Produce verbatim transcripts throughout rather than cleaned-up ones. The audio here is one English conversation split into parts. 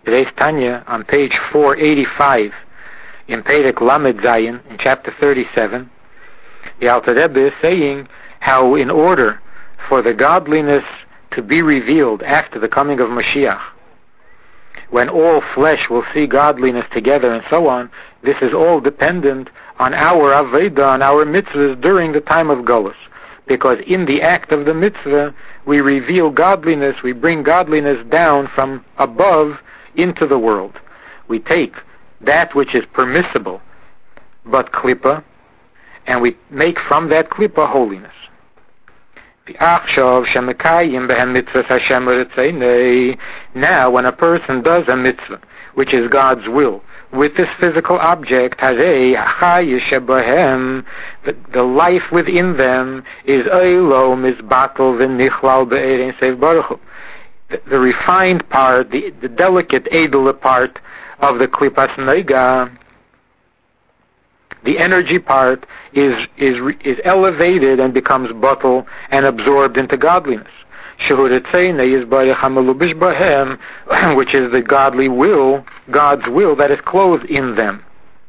Today's Tanya on page four eighty-five in Perek Lamed Zayin in chapter thirty-seven. The Alter Rebbe is saying how in order for the godliness to be revealed after the coming of Mashiach, when all flesh will see godliness together and so on, this is all dependent on our Aveda, on our mitzvahs during the time of Golus. Because in the act of the mitzvah, we reveal godliness, we bring godliness down from above into the world. We take that which is permissible, but klippa, and we make from that klippa holiness. Now, when a person does a mitzvah, which is God's will, with this physical object, the, the life within them is the, the refined part, the, the delicate, edler part of the klipas neiga. The energy part is is is elevated and becomes bottled and absorbed into godliness. Which is the godly will, God's will that is clothed in them,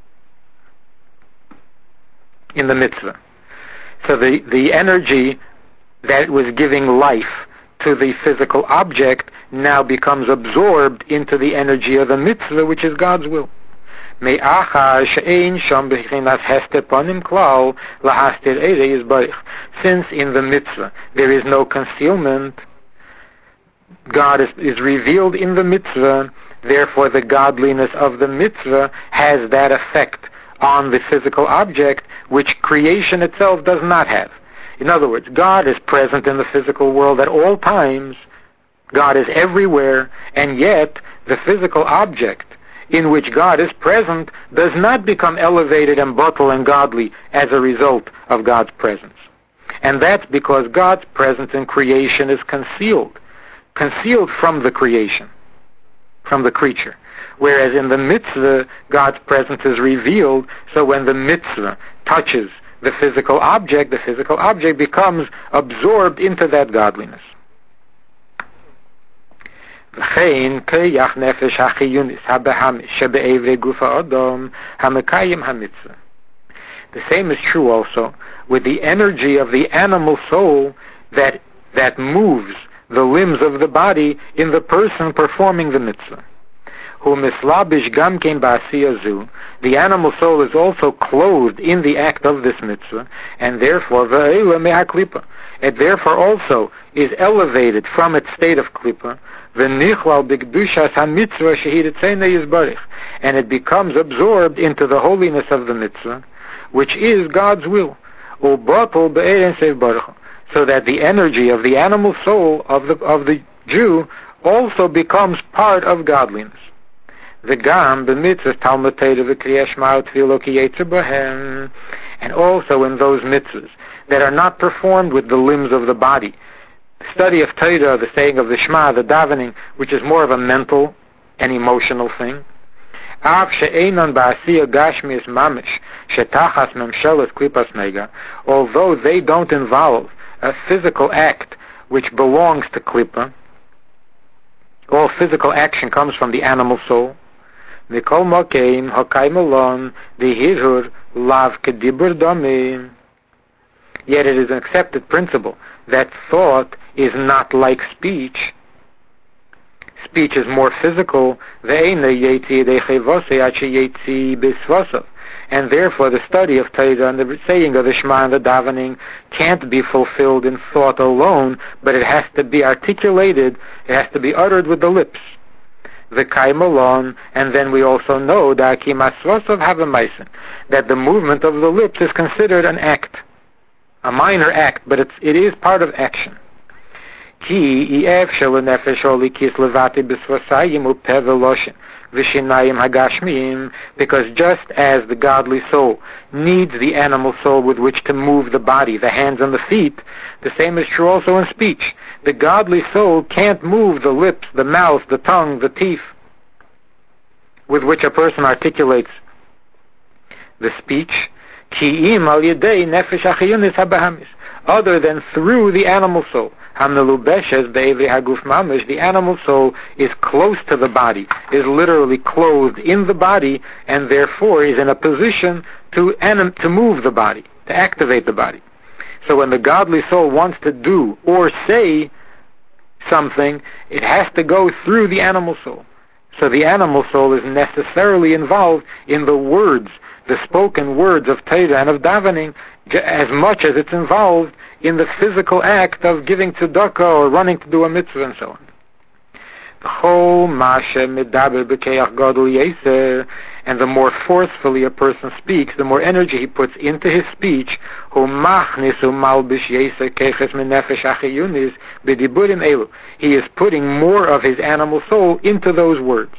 in the mitzvah. So the, the energy that was giving life to the physical object now becomes absorbed into the energy of the mitzvah, which is God's will. Since in the mitzvah there is no concealment, God is, is revealed in the mitzvah, therefore the godliness of the mitzvah has that effect on the physical object which creation itself does not have. In other words, God is present in the physical world at all times, God is everywhere, and yet the physical object in which God is present does not become elevated and bottled and godly as a result of God's presence. And that's because God's presence in creation is concealed, concealed from the creation, from the creature. Whereas in the mitzvah, God's presence is revealed, so when the mitzvah touches the physical object, the physical object becomes absorbed into that godliness. The same is true also with the energy of the animal soul that that moves the limbs of the body in the person performing the mitzvah. The animal soul is also clothed in the act of this mitzvah, and therefore it therefore also is elevated from its state of klippa, and it becomes absorbed into the holiness of the mitzvah, which is God's will, so that the energy of the animal soul of the of the Jew also becomes part of godliness. The gam b'mitzvahs Talmud Torah v'kriyas Shema u'tefillah ki yetzer b'hem, and also in those mitzvahs that are not performed with the limbs of the body. The study of Torah, the saying of the Shema, the davening, which is more of a mental and emotional thing. Av she'einon ba'asiyah gashmius mamish shetachas memshelas klipas nega, although they don't involve a physical act which belongs to klippa, all physical action comes from the animal soul. Mikol mokeim hokai malon dehirur lav kedibur domim. Yet it is an accepted principle that thought is not like speech. Speech is more physical, and therefore the study of Torah and the saying of the Shema and the davening can't be fulfilled in thought alone, but it has to be articulated, it has to be uttered with the lips. The kaimalon, and then we also know that the movement of the lips is considered an act, a minor act, but it's, it is part of action. Because just as the godly soul needs the animal soul with which to move the body, the hands and the feet, the same is true also in speech. The godly soul can't move the lips, the mouth, the tongue, the teeth, with which a person articulates the speech. Ki im al yedei nefesh achiyunis habahamis, other than through the animal soul. Hamnelubeshes be'evri haguf mamish, the animal soul is close to the body, is literally clothed in the body, and therefore is in a position to anim- to move the body, to activate the body. So when the godly soul wants to do or say something, it has to go through the animal soul. So the animal soul is necessarily involved in the words, the spoken words of Torah and of davening, as much as it's involved in the physical act of giving tzedakah or running to do a mitzvah and so on. And the more forcefully a person speaks, the more energy he puts into his speech, he is putting more of his animal soul into those words.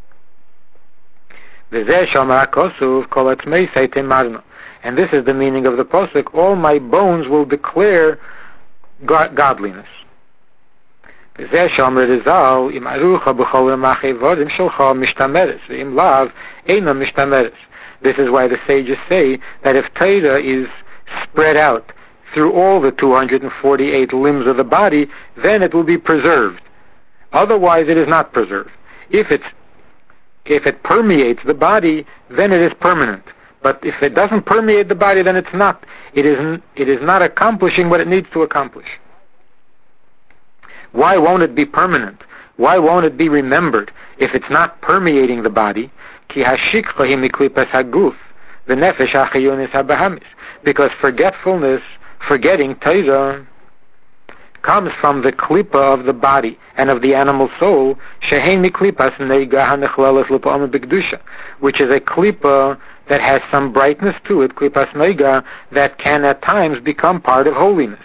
And this is the meaning of the pasuk, all my bones will declare godliness. This is why the sages say that if Torah is spread out through all the two hundred forty-eight limbs of the body, then it will be preserved. Otherwise it is not preserved. If it's If it permeates the body, then it is permanent. But if it doesn't permeate the body, then it's not. It isn't. It is not accomplishing what it needs to accomplish. Why won't it be permanent? Why won't it be remembered if it's not permeating the body? Because forgetfulness, forgetting Torah, comes from the klipa of the body and of the animal soul, which is a klipa that has some brightness to it, klipas neiga, that can at times become part of holiness.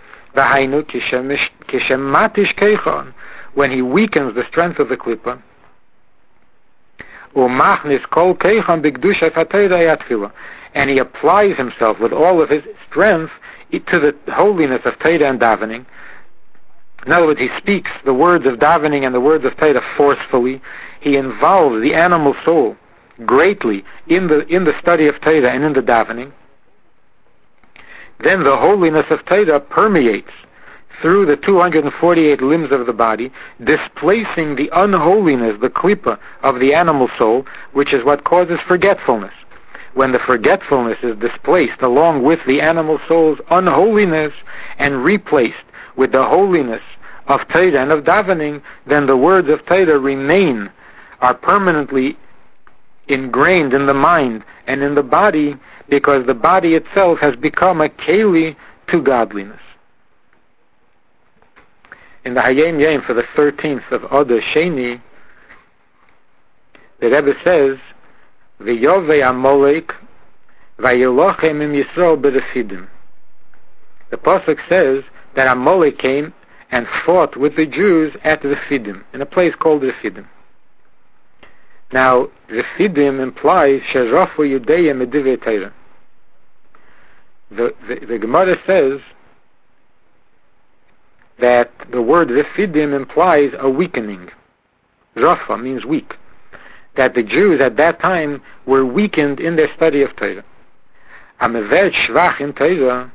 When he weakens the strength of the klipa, and he applies himself with all of his strength to the holiness of Torah and davening. In other words, he speaks the words of davening and the words of Torah forcefully. He involves the animal soul greatly in the in the study of Torah and in the davening. Then the holiness of Torah permeates through the two hundred forty-eight limbs of the body, displacing the unholiness, the klipa of the animal soul, which is what causes forgetfulness. When the forgetfulness is displaced along with the animal soul's unholiness and replaced with the holiness of Torah and of davening, then the words of Torah remain, are permanently ingrained in the mind and in the body, because the body itself has become a keli to godliness. In the Hayom Yom for the thirteenth of Adar Sheni, the Rebbe says, V'yovei Amalek v'yilochem im Yisrael b'Refidim. The pasuk says that Amalek came and fought with the Jews at Refidim, in a place called Refidim. Now, Refidim implies Sherafu Yudeya Medivei Torah. The, the, the Gemara says that the word Refidim implies a weakening. Rafa means weak. That the Jews at that time were weakened in their study of Torah. Ameved shvach in Torah,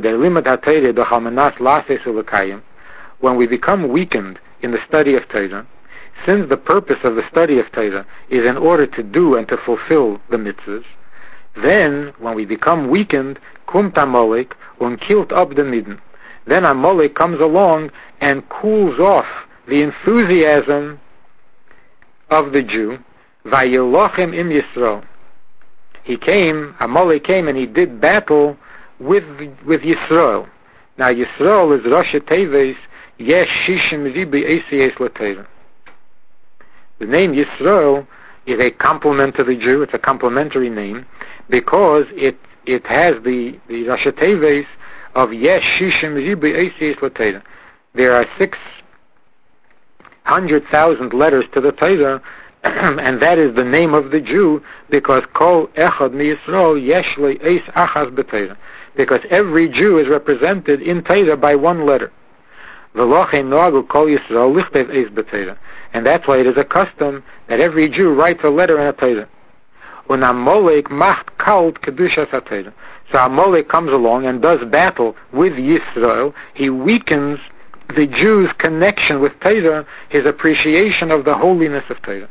when we become weakened in the study of Torah, since the purpose of the study of Torah is in order to do and to fulfill the mitzvahs, then when we become weakened, kumt Amalek und kilt ab the midden. Then Amalek comes along and cools off the enthusiasm of the Jew. Vayilochem im Yisrael. He came, Amalek came and he did battle with with Yisrael. Now Yisrael is Rosh Teves Yesh Shishim Ribi Esiyes LaTorah. The name Yisrael is a complement to the Jew. It's a complementary name because it it has the the Rosh Teves of Yesh Shishim Ribi Esiyes LaTorah. There are six hundred thousand letters to the Torah. And that is the name of the Jew, because Kol Echad Mi Yisrael Yesh Le Eis Achaz B'Torah, because every Jew is represented in Torah by one letter. V'lochein Noagu Kol Yisrael Lichtev Eis B'Torah, and that's why it is a custom that every Jew writes a letter in a Torah. Und Amalek macht kalt Kedushas HaTorah. So Amalek comes along and does battle with Yisrael. He weakens the Jews' connection with Torah, his appreciation of the holiness of Torah.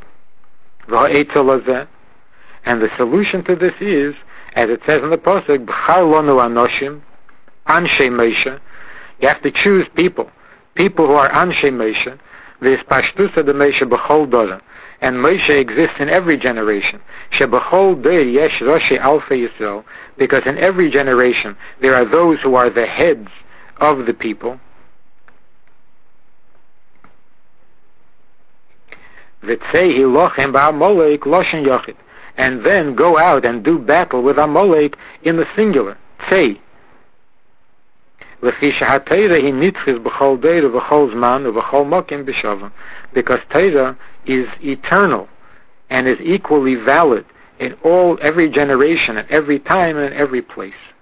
And the solution to this is, as it says in the Pasuk, B'char lonu anoshim, Anshe Moshe. You have to choose people, people who are Anshe Moshe, V'espashtusa de Moshe b'chol dora. And Moshe exists in every generation. Shebachol der yesh roshi alfei Yisrael, because in every generation there are those who are the heads of the people. V'tzei hilochem ba'Amalek loshen yochid, and then go out and do battle with Amalek in the singular. Tzei. L'chi shehaTorah hi nitchis b'chol der u'b'chol zman u'b'chol mokim b'shavim, because Torah is eternal and is equally valid in all, every generation, at every time, and in every place.